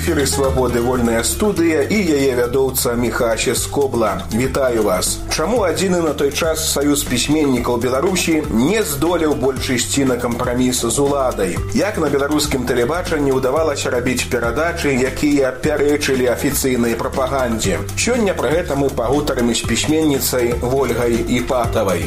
эфіры «Свабоды вольная студыя» і яе вядоўца Міхася Скобла. Вітаю вас. Чаму адзіны на той час саюз пісьменнікаў Беларусі не здолеў больш ісці на кампраміс з уладай? Як на беларускім тэлебачанні ўдавалася рабіць перадачы, якія пярэчылі афіцыйнай прапагандзе? Сёння пра гэта мы пагутарым з пісьменніцай Вольгай Іпатавай.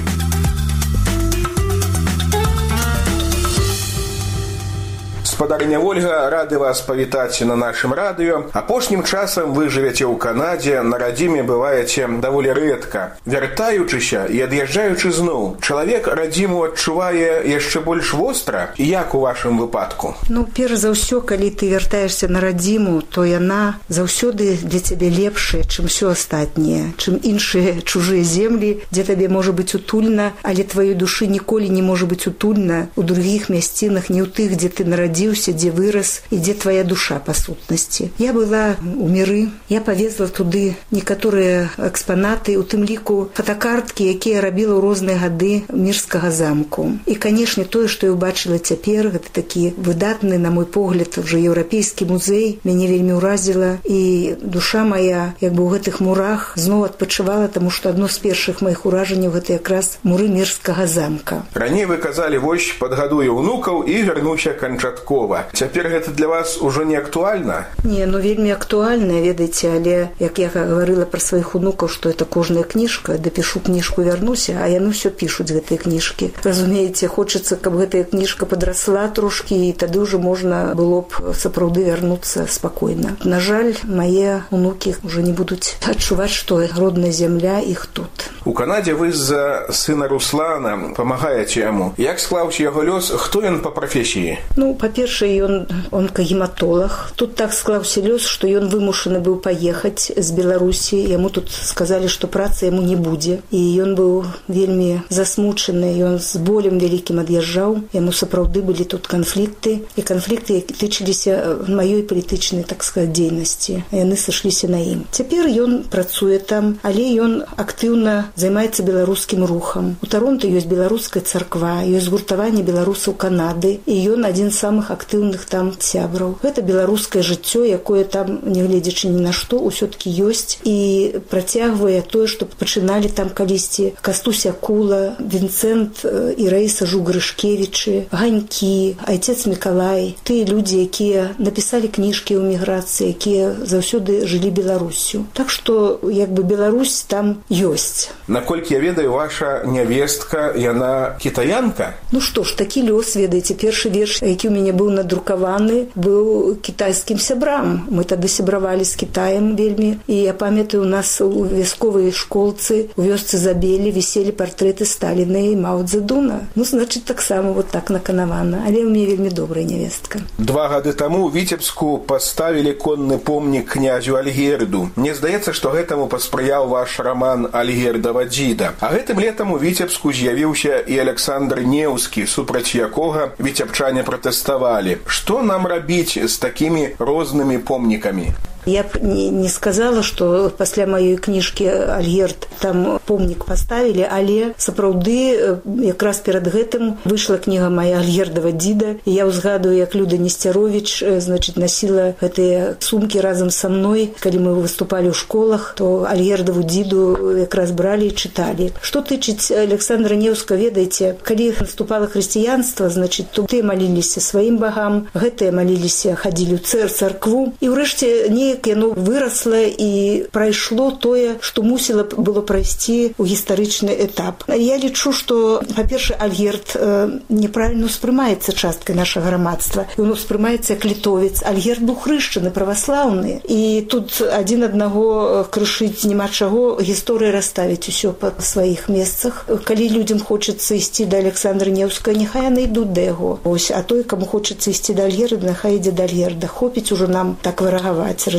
Спадарыня Вольга, рады вас павітаць на нашым радыё. Апошнім часам вы жывяце ў Канадзе, на радзіме бываеце даволі рэдка. Вяртаючыся і ад'язджаючы зноў, чалавек радзіму адчувае яшчэ больш востра? Як у вашым выпадку? Перш за ўсё, калі ты вяртаешся на радзіму, то яна заўсёды для цябе лепшая, чым усё астатняе, чым іншыя чужыя землі, дзе табе можа быць утульна, але тваёй душы ніколі не можа быць утульна ў другіх мясцінах, не ў тых, дзе ты нарадзіўся, дзе вырас і дзе твая душа па сутнасці. Я была ў міры, я павезла туды некаторыя экспанаты, у тым ліку фотакарткі, якія рабіла ў розныя гады мірскага замку. І, канешне, тое, што я ўбачыла цяпер, гэта такі выдатны, на мой погляд, уже еўрапейскі музей, мяне вельмі ўразіла, і душа мая, як бы ў гэтых мурах, зноў адпачывала, таму што адно з першых маіх уражанняў гэта якраз муры мірскага замка. Раней вы казалі, вось, падгадую ўнукаў і вярнуся канчаткова. Цяпер гэта для вас ужо не актуальна? Не, вельмі актуальна, ведаеце, але, як я гаварыла пра сваіх унукаў, што это кожная кніжка, дапішу кніжку, вярнуся, а яны ўсё пішуць гэтыя кніжкі. Разумееце, хочацца, каб гэтая кніжка падрасла трошкі, і тады ўжо можна было б сапраўды вярнуцца спакойна. На жаль, мае унукі ўжо не будуць адчуваць, што родная зямля іх тут. У Канадзе вы з-за сына Руслана памагаеце яму. Як склаўся яго лёс, хто ён па прафесіі? Па-першае, ён онкагематолог. Тут так склаўся лёс, што ён вымушаны быў паехаць з Беларусі. Яму тут сказалі, што працы яму не будзе. І ён быў вельмі засмучаны, ён з болем вялікім ад'язджаў. Яму сапраўды былі тут канфлікты. І канфлікты, які тычыліся маёй палітычнай, так сказаць, дзейнасці. Яны сышліся на ім. Цяпер ён працуе там, але ён актыўна займаецца беларускім рухам. У Таронта ёсць беларуская царква, ёсць згуртаванне беларусаў Канады, і ён адзін з самых актыўных там сябраў. Гэта беларускае жыццё, якое там, нягледзячы ні на што, усё-такі ёсць і працягвае тое, што пачыналі там калісьці Кастусь Акула, Вінцэнт і Раіса Жугрышкевічы, Ганькі, айцец Мікалай, тыя людзі, якія напісалі кніжкі ў эміграцыі, якія заўсёды жылі Беларуссю. Так што, як бы, Беларусь там ёсць. Наколькі я ведаю, ваша нявестка, яна кітаянка? Што ж, такі лёс, ведаеце, першы верш, які ў мяне быў надрукаваны, быў кітайскім сябрам. Мы тады сябравалі з Кітаем вельмі, і я памятаю, у нас у вясковай школцы, у вёсцы Забелі віселі партрэты Сталіна і Мао Цзэдуна. Значыць, таксама вот так наканавана. Але ў мяне вельмі добрая нявестка. 2 гады таму ў Віцебску паставілі конны помнік князю Альгерду. Мне здаецца, што гэтаму паспрыяў ваш раман «Альгердава дзіда». А гэтым летам у Віцебску з'явіўся і Александр Неўскі, супраць якога віцебчане пратэставалі. Што нам рабіць з такімі рознымі помнікамі? Я б не сказала, што пасля маёй кніжкі «Альгерд» там помнік паставілі, але сапраўды якраз перад гэтым выйшла кніга мая «Альгердава дзіда», і я ўзгадую, як Люда Несцяровіч, насіла гэтыя сумкі разам са мной. Калі мы выступалі ў школах, то «Альгердаву дзіду» якраз бралі і чыталі. Што тычыць Александра Неўска, ведаеце, калі наступала хрысціянства, то тыя маліліся сваім багам, гэтыя маліліся, хадзілі ў царкву, і ўрэшце яно вырасла і прайшло тое, што мусіла было прайсці ў гістарычны этап. Я лічу, што, па-першае, Альгерд неправільна ўспрымаецца часткай нашага грамадства. Ён ўспрымаецца як літовец. Альгерд быў хрышчаны, праваслаўны. І тут адзін аднаго крышыць няма чаго, гісторыя расставіць усё па сваіх месцах. Калі людзям хочацца ісці да Александра Неўскага, няхай яны ідуць да яго. А той, каму хочацца ісці да Альгерда, няхай ідзе да Альгерда. Хопіць ужо нам так варагаваць,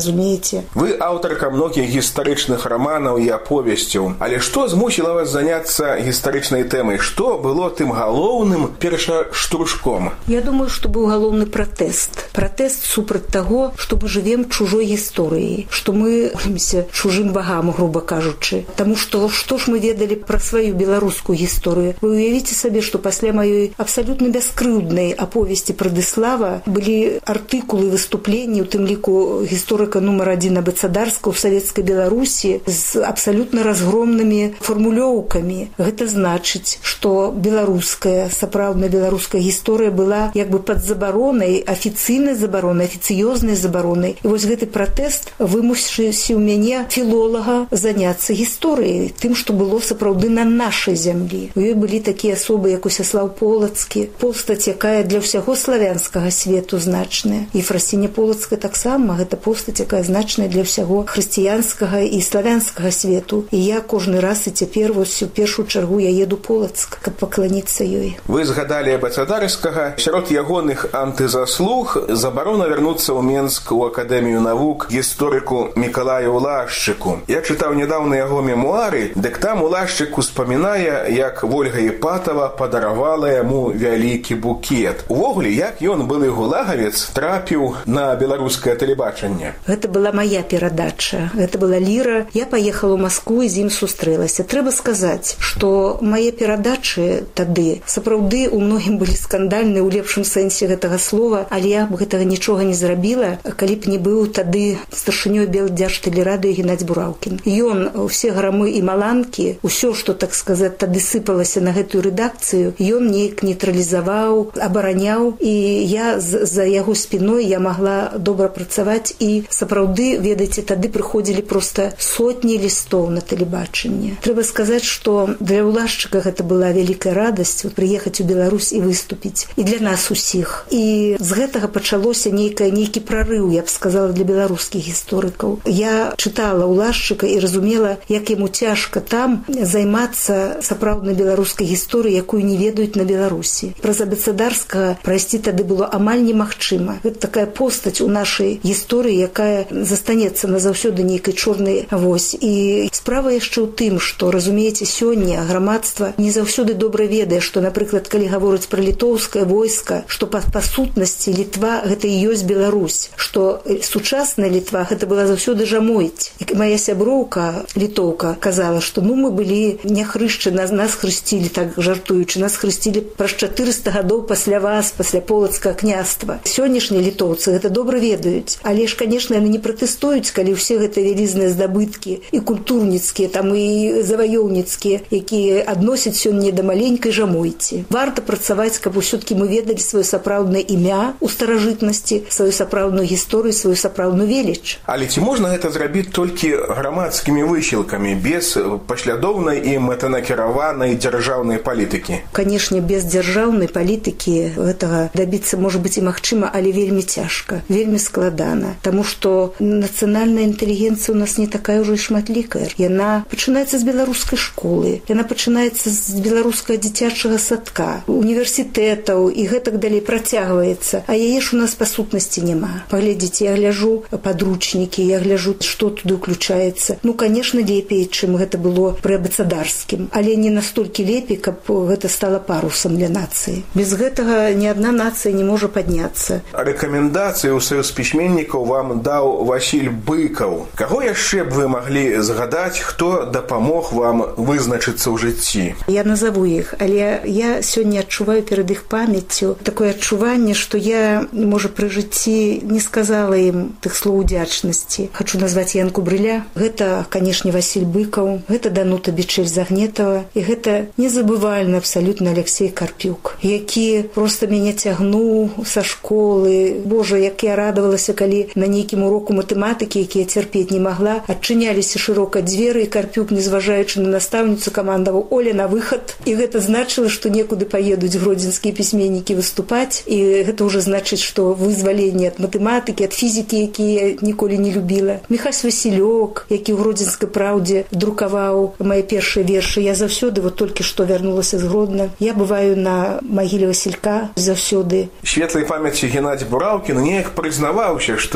разумеете. Вы аўтарка многіх гістарычных раманаў і аповесцяў. Але што змусіла вас заняцца гістарычнай тэмай? Што было тым галоўным першаштуршком? Я думаю, што быў галоўны пратэст. Пратэст супраць таго, што мы жывем чужой гісторыяй, што мы молімся чужым багам, груба кажучы. Таму што ж мы ведалі пра сваю беларускую гісторыю? Вы уявіце сабе, што пасля маёй абсалютна бяскрыўднай аповесці пра Дыслава былі артыкулы, выступленні, у тым ліку гісторыка нумар 1 Абацадарскага ў савецкай Беларусі з абсалютна разгромнымі фармулёўкамі. Гэта значыць, што беларуская, сапраўдная беларуская гісторыя была як бы пад забаронай, афіцыйнай забаронай, афіцыёзнай забаронай. І вось гэты пратэст вымусіў у мяне філолага заняцца гісторыяй, тым, што было сапраўды на нашай зямлі. У ёй былі такія асобы, як Усяслаў Полацкі, постаць, якая для ўсяго славянскага свету значная. І Ефрасіня Полацкая таксама, гэта постаць, якая значная для ўсяго хрысціянскага і славянскага свету. І я кожны раз і цяпер вось у першую чаргу я еду Полацк, каб пакланіцца ёй. Вы згадалі Абацадарскага. Сярод ягоных антызаслуг забарона вярнуцца ў Менск у Акадэмію навук гісторыку Мікалаю Лашчыку. Я чытаў нядаўна яго мемуары, дык там Лашчык успамінае, як Вольга Іпатава падаравала яму вялікі букет. Увогуле, як ён, былы гулагавец, трапіў на беларускае тэлебачанне? Гэта была моя перадача. Гэта была ліра. Я паехала ў Маскву і з ім сустрэлася. Трэба сказаць, што мае перадачы тады сапраўды у многім былі скандальныя ў лепшым сэнсе гэтага слова, але я б гэтага нічога не зрабіла, калі б не быў тады старшынёй Белдзяржтэлерадыё Геннадзь Бураўкін. Ён усе грамы і маланкі, усё, што, так сказаць, тады сыпалася на гэтую рэдакцыю, ён неяк нейтралізаваў, абараняў, і я за яго спіной я магла добра працаваць, і сапраўды, ведаеце, тады прыходзілі проста сотні лістоў на тэлебачанне. Трэба сказаць, што для Лашчыка гэта была вялікая радасць прыехаць у Беларусь і выступіць. І для нас усіх. І з гэтага пачалося нейкі прарыў, я б сказала, для беларускіх гісторыкаў. Я чытала Лашчыка і разумела, як яму цяжка там займацца сапраўднай беларускай гісторыяй, якую не ведаюць на Беларусі. Праз Абацадарскага прайсці тады было амаль немагчыма. Гэта такая постаць у нашай гісторыі, якая застанецца назаўсёды нейкай чорнай вось. І справа яшчэ ў тым, што, разумееце, сёння грамадства не заўсёды добра ведае, што, напрыклад, калі гаворыць пра літоўскае войска, што па сутнасці Літва гэта і ёсць Беларусь, што сучасная Літва гэта была заўсёды жамойць. І моя сяброўка, літоўка, казала, што мы былі не хрышчаны, нас хрысцілі, так жартуючы, нас хрысцілі праз 400 гадоў пасля вас, пасля Полацкага княства. Сённяшнія літоўцы гэта добра ведаюць, але ж, канешне, яны не пратэстуюць, калі ўсе гэта вялізныя здабыткі і культурніцкія, там і заваёўніцкія, якія адносяць сёння да маленькай жамойці. Варта працаваць, каб усё-таки мы ведалі сваё сапраўднае імя ў старажытнасці, сваю сапраўдную гісторыю, сваю сапраўдную веліч. Але ці можна гэта зрабіць толькі грамадскімі высілкамі, без паслядоўнай і мэтанакіраванай дзяржаўнай палітыкі? Канешне, без дзяржаўнай палітыкі гэтага дабіцца, можа быць, і магчыма, але вельмі цяжка, вельмі складана. Таму што нацыянальная інтэлігенцыя у нас не такая ўжо і шматлікая. Яна пачынаецца з беларускай школы, яна пачынаецца з беларускага дзіцячага садка, універсітэтаў і гэтак далей працягваецца. А яе ж у нас па сутнасці няма. Паглядзіце, я гляжу падручнікі, я гляжу, што туды ўключаецца. Канешне, лепей, чым гэта было пры Абацадарскім, але не настолькі лепей, каб гэта стала парусам для нацыі. Без гэтага ні адна нацыя не можа падняцца. Рэкамендацыі ў саюз пісьменнікаў вам даў Васіль Быкаў. Каго яшчэ б вы маглі згадаць, хто дапамог вам вызначыцца ў жыцці? Я назову іх, але я сёння адчуваю перад іх памяццю такое адчуванне, што я, можа, пры жыцці не сказала ім тых слоў удзячнасці. Хачу назваць Янку Брыля. Гэта, канешне, Васіль Быкаў, гэта Данута Бичель-Загнетова, і гэта незабывальна абсалютна Алексей Карпюк, які проста мяне цягнуў са школы. Божа, як я радавалася, калі на нейкім уроку матэматыкі, які я цярпець не магла, адчыняліся шырока дзверы, і Карпюк, незважаючы на настаўніцу, камандаваў: «Оля, на выхад!» І гэта значыла, што некуды паедуць гродзенскія пісьменнікі выступаць, і гэта ўжо значыць, што вызваленне ад матэматыкі, ад фізікі, якія ніколі не любіла. Міхась Васілёк, які ў Гродзенскай праўдзе друкаваў мае першыя вершы. Я заўсёды, вот толькі што вярнулася з Гродна, я бываю на магіле Васілька заўсёды. Светлай памяці Геннадзь Бураўкін неяк прызнаваўся, што яго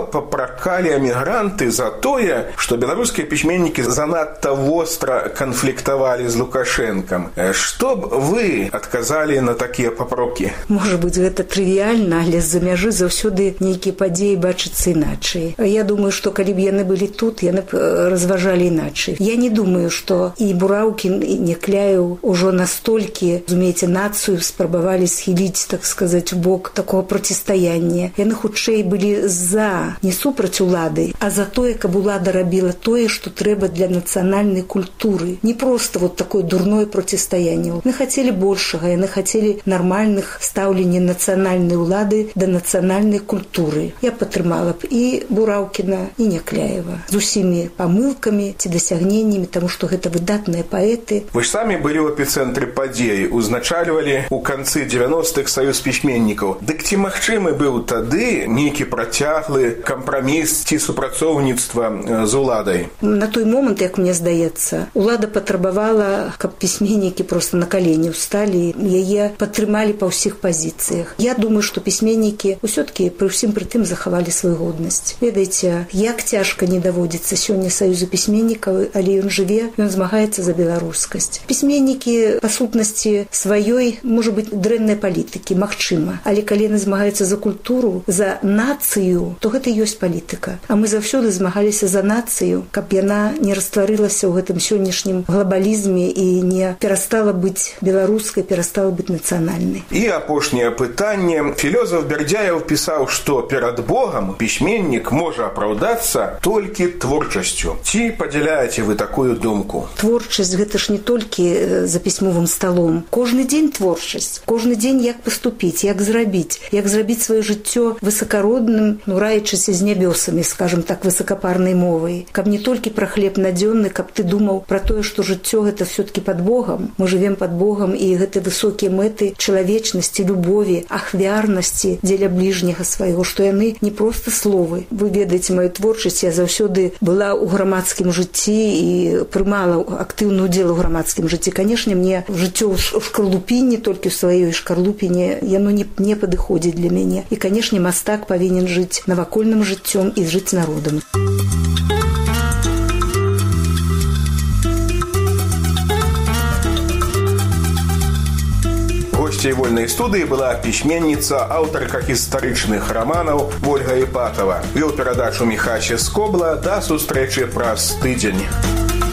папракалі эмігранты за тое, што беларускія пісьменнікі занадта востра канфліктавалі з Лукашэнкам. Што б вы адказалі на такія папрокі? Можа быць, гэта трывіальна, але з-за мяжы заўсёды нейкія падзеі бачацца іначай. Я думаю, што калі б яны былі тут, яны б разважалі іначай. Я не думаю, што і Бураўкін, і Някляеў ужо настолькі, разумееце, нацыю спрабавалі схіліць, так сказаць, у бок такого процістаяння. Яны хутчэй былі за, не супраць улады, а за тое, каб улада рабіла тое, што трэба для нацыянальнай культуры. Не проста вот такое дурное процістаянне. Яны хацелі большага, яны хацелі нармальных стаўлення нацыянальнай улады да нацыянальнай культуры. Я падтрымала б і Бураўкіна, і Някляева з усімі памылкамі ці дасягненнямі, таму што гэта выдатныя паэты. Вы ж самі былі ў эпіцэнтры падзей, узначальвалі ў канцы 90-х саюз пісьменнікаў. Дык ці магчымы быў тады нейкі працяглы кампраміс ці супрацоўніцтва з уладай? На той момант, як мне здаецца, улада патрабавала, каб пісьменнікі проста на калені ўсталі, яе падтрымалі па ўсіх пазіцыях. Я думаю, што пісьменнікі ўсё-ткі пры ўсім пры тым захавалі сваю годнасць. Ведаеце, як цяжка не даводзіцца сёння саюзу пісьменнікаў, але ён жыве, ён змагаецца за беларускасць. Пісьменнікі, па сутнасці сваёй, можа быць, дрэннай палітыкі, магчыма. Але калі яны змагаюцца за культуру, за нацыю, то гэта ёсць палітыка. А мы заўсёды змагаліся за нацыю, каб яна не растварылася ў гэтым сённяшнім глобалізме і не перастала быць беларускай, перастала быць нацыянальнай. І апошняе пытанне. Філёзаф Бярдзяев пісаў, што перад Богам пісьменнік можа апраўдацца толькі творчасцю. Ці падзяляеце вы такую думку? Творчасць гэта ж не толькі за пісьмовым сталом. Кожны дзень творчасць. Кожны дзень як паступіць, як зрабіць сваё жыццё высакародным, раючыся з нябёсамі, скажем так, высакапарнай мовай. Каб не толькі пра хлеб надзённы, каб ты думаў пра тое, што жыццё гэта ўсё-ткі пад Богам. Мы жывем пад Богам, і гэта высокія мэты чалавечнасці, любові, ахвярнасці дзеля бліжняга свайго, што яны не проста словы. Вы ведаеце маю творчасць, я заўсёды была ў грамадскім жыцці і прымала актыўны ўдзел у грамадскім жыцці. Канешне, мне жыццё ў шкарлупіне, толькі ў сваёй шкарлупіне, яно не падыходзіць для мяне. І, канешне, мастак павінен жыць навакольным жыццём і жыць народам. Госцей вольнай студыі была пісьменніца, аўтарка гістарычных раманаў Ольга Іпатава. Вёў перадачу Міхася Скобла. Да сустрэчы праз тыдзень.